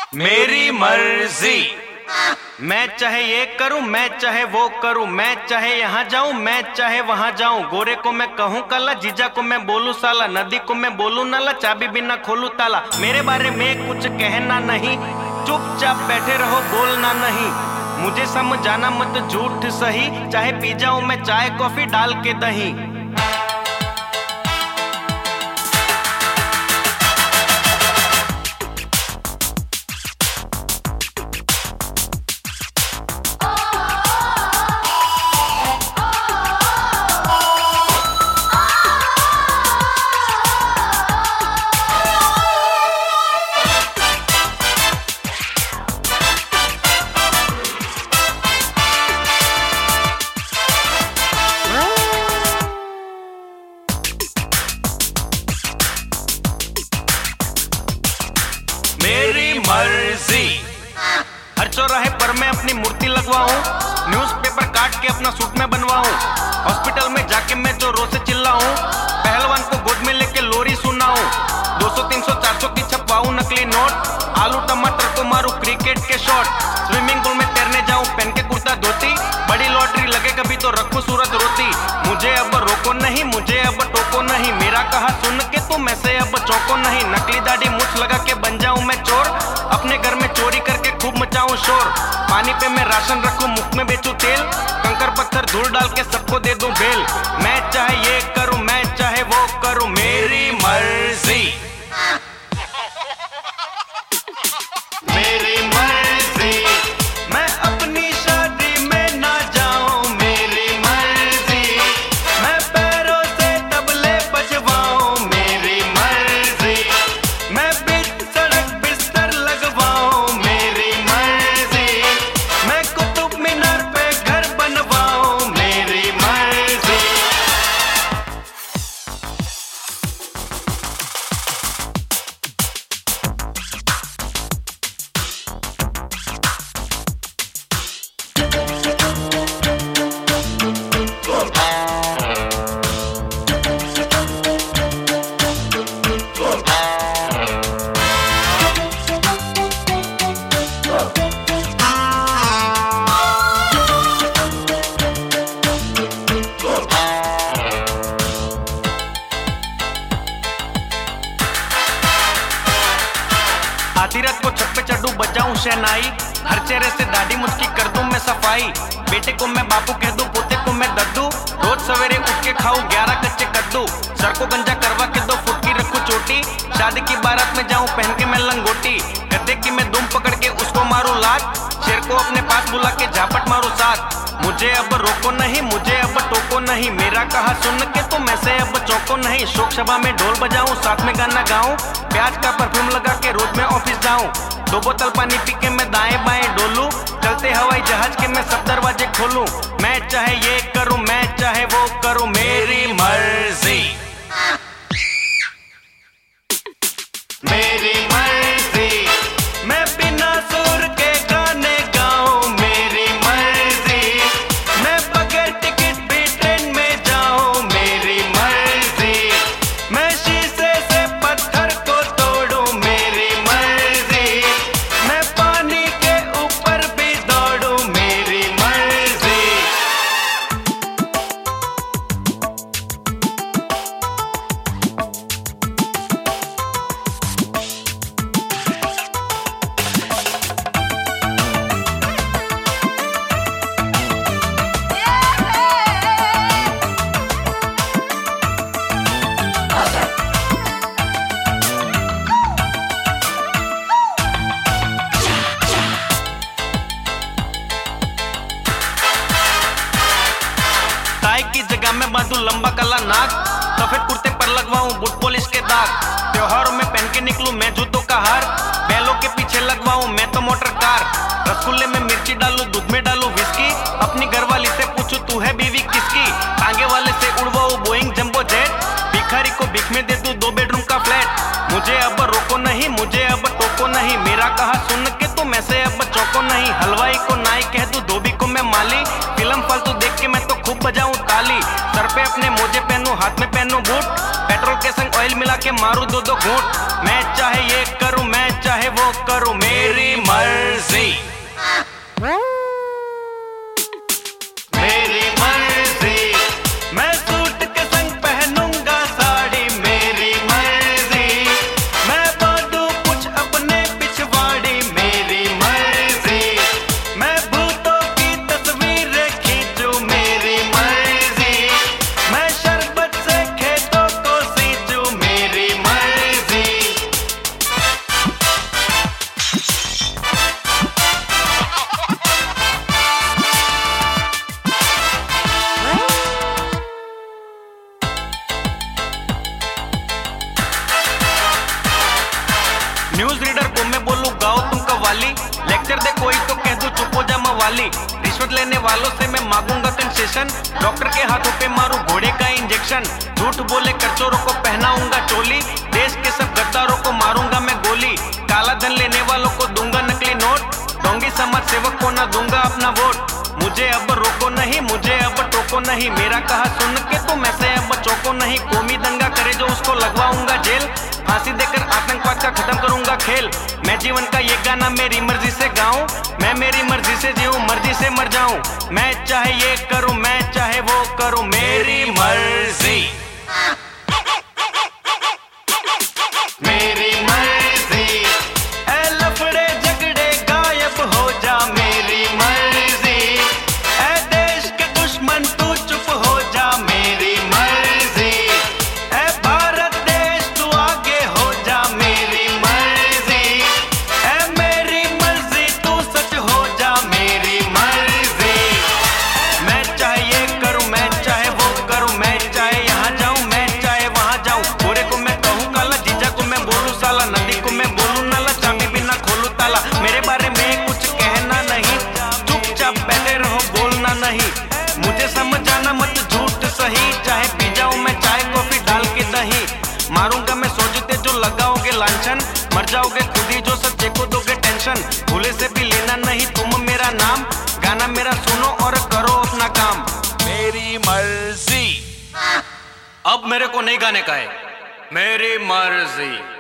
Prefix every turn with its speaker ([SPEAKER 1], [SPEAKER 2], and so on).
[SPEAKER 1] मेरी मर्जी। मैं चाहे ये करूं, मैं चाहे वो करूं, मैं चाहे यहाँ जाऊं, मैं चाहे वहां जाऊं। गोरे को मैं कहूं काला, जीजा को मैं बोलूं साला, नदी को मैं बोलूं नाला, चाबी बिना खोलूं ताला। मेरे बारे में कुछ कहना नहीं, चुपचाप बैठे रहो, बोलना नहीं। मुझे समझाना मत झूठ सही, चाहे पी जाऊं मैं चाय कॉफी डाल के दही। मेरी मर्जी। हर चौराहे पर मैं अपनी मूर्ति लगवाऊं, न्यूज़पेपर काट के अपना सूट में बनवाऊं, हॉस्पिटल में जाके मैं जो रोज से चिल्लाऊं, पहलवान को गोद में लेके लोरी सुनाऊं, 200 300 400 की छपवाऊं नकली नोट, आलू टमाटर को मारूं क्रिकेट के शॉट, स्विमिंग पूल में तैरने जाऊं पहन के कुर्ता धोती, बड़ी लॉटरी लगे कभी तो रखूं सूरत रोती। मुझे अब रोको नहीं, मुझे अब टोको नहीं, मेरा कहा सुन के तुम ऐसे अब चौको नहीं। नकली दाढ़ी मुछ लगा के बन जाऊं मैं चोर, अपने घर में चोरी करके खूब मचाऊं शोर, पानी पे मैं राशन रखूं, मुफ्त में बेचूं तेल, कंकर पत्थर धूल डाल के सबको दे दूं बेल। मैं चाहे ये करूं, मैं चाहे वो करूं, मेरी मर्जी। मेरी मर्जी। मैं अपनी शादी में ना जाऊं, मेरी मर्जी। मैं पैरों से तबले बजवाऊं, मेरी मर्जी। मैं बीच सड़क बिस्तर लगवाऊं, मेरी मर्जी। मैं कुतुब मीनार पे घर बनवाऊं, मेरी मर्जी। आधी रात को छत पे चढ़ूं बजाऊं शहनाई, हर चेहरे से दाढ़ी मुझकी कर दूं मैं सफाई, बेटे को मैं बापू कह दूं, पोते को मैं दद्दू, रोज सवेरे उठ के खाऊं 11 कच्चे कद्दू, सर को गंजा करवा के 2 फुट की रखूं चोटी, शादी की बारात में जाऊं पहन के मैं लंगोटी, गद्दे की मैं दुम पकड़ के उसको मारूं लात, शेर को अपने पास बुला के झापट मारूं साथ। मुझे अब रोको नहीं, मुझे अब टोको नहीं, मेरा कहा सुन के तुम ऐसे अब चौको नहीं। शोक सभा में ढोल बजाऊं, साथ में गाना गाऊं, प्याज का परफ्यूम लगा के रोज मैं ऑफिस जाऊं, 2 बोतल पानी पी के मैं दाएं बाएं डोलूं, चलते हवाई जहाज के मैं सब दरवाजे खोलूं। मैं चाहे ये करूं, मैं चाहे वो करूं, मेरी मर्जी। मेरी मर्जी। मैं बिना सुर के गाने गाऊं, मेरी मर्जी। मैं बगैर टिकट भी ट्रेन में जाऊं, मेरी मर्जी। मैं शीशे से पत्थर को तोड़ूं, मेरी मर्जी। मैं पानी के ऊपर भी दौड़ूं, मेरी मर्जी। टाई की जगह में बांधूं लंबा काला नाक, सफेद कुर्ते पर लगवाऊं बूट पॉलिश के दाग, त्योहारों में पहन के निकलूं मैं जूतों का हार, बैलों के पीछे लगवाऊं मैं तो मोटर कार, रसगुल्ले में मिर्ची डालूं दूध में डालूं विस्की, अपनी घरवाली से पूछूं तू है बीवी किसकी, टांगे वाले से उड़वाऊं बोइंग जंबो जेट, भिखारी को भीख में दे दूं 2 बेडरूम का फ्लैट। मुझे अब रोको नहीं, मुझे अब टोको नहीं, मेरा कहा सुन के तुम ऐसे अब चौको नहीं। हलवाई को नाई कह दूं, धोबी को मैं माली, फिल्म फालतू देख के मैं तो खूब बजाऊं ताली। सर पे अपने मोजे पहनूं, हाथ में पहनूं बूट, पेट्रोल के संग ऑयल मिला के मारूं दो दो घूंट। मैं चाहे ये करूं, मैं चाहे वो करूं, मेरी मर्जी। मेरी मर्जी, मैं सूट के संग पहनूंगा साड़ी, मेरी मर्जी। मैं बांधूं कुछ अपने पिछवाड़ी, मेरी मर्जी। मैं भूतों की तस्वीरें खींचूं, मेरी मर्जी। मैं शरबत से खेतों को सींचूं, मेरी मर्जी। न्यूज रीडर को मैं बोलूं गाओ तुम कव्वाली, लेक्चर दे कोई तो कह दूं चुप हो जा मवाली। रिश्वत लेने वालों से मैं मांगूंगा कंसेशन, डॉक्टर के हाथों पे मारूं घोड़े का इंजेक्शन। झूठ बोले करचोरों को पहनाऊंगा चोली, देश के सब गद्दारों को मारूंगा मैं गोली। काला धन लेने वालों को दूंगा नकली नोट, डोंगी समाज सेवक को ना दूंगा अपना वोट। मुझे अब रोको नहीं, मुझे अब टोको नहीं, मेरा कहा सुन के तुम ऐसे अब चौको नहीं। कौमी दंगा करे जो उसको लगवाऊंगा जेल, फांसी देकर आतंकवाद का खत्म करूंगा खेल। मैं जीवन का ये गाना मेरी मर्जी से गाऊं, मैं मेरी मर्जी से जीऊं, मर्जी से मर जाऊं। मैं चाहे ये करूं, मैं चाहे वो करूं, मेरी मर्जी। मेरी मर्जी, ए लफड़े झगड़े गायब हो जा, मेरी मर्जी। ए देश के दुश्मन तू चुप हो जा, मेरी मर्जी। ए भारत देश तू आगे हो जा, मेरी मर्जी। ए मेरी मर्जी तू सच हो जा, मेरी मर्जी। मैं चाहे ये करूं, मैं चाहे वो करूं, मैं चाहे यहाँ जाऊं, मैं चाहे वहां जाऊं। घोड़े को मैं कहूं काला, जीजा को मैं बोलूं साला, नदी को मैं बोलूं नाला, चाबी बिना खोलूं ताला। मेरे बारे में कुछ कहना नहीं, चुपचाप बैठे रहो बोलना नहीं। मुझे समझ आना मत झूठ सही, चाहे पी जाऊं मैं चाय कॉफी डाल के दही। मारूंगा मैं सोचते जो लगाओगे लांछन, मर जाओगे खुद ही जो सच्चे को दोगे टेंशन। भूले से भी लेना नहीं तुम मेरा नाम, गाना मेरा सुनो और करो अपना काम।
[SPEAKER 2] मेरी मर्जी।
[SPEAKER 1] अब मेरे को नहीं गाने का है, मेरी मर्जी।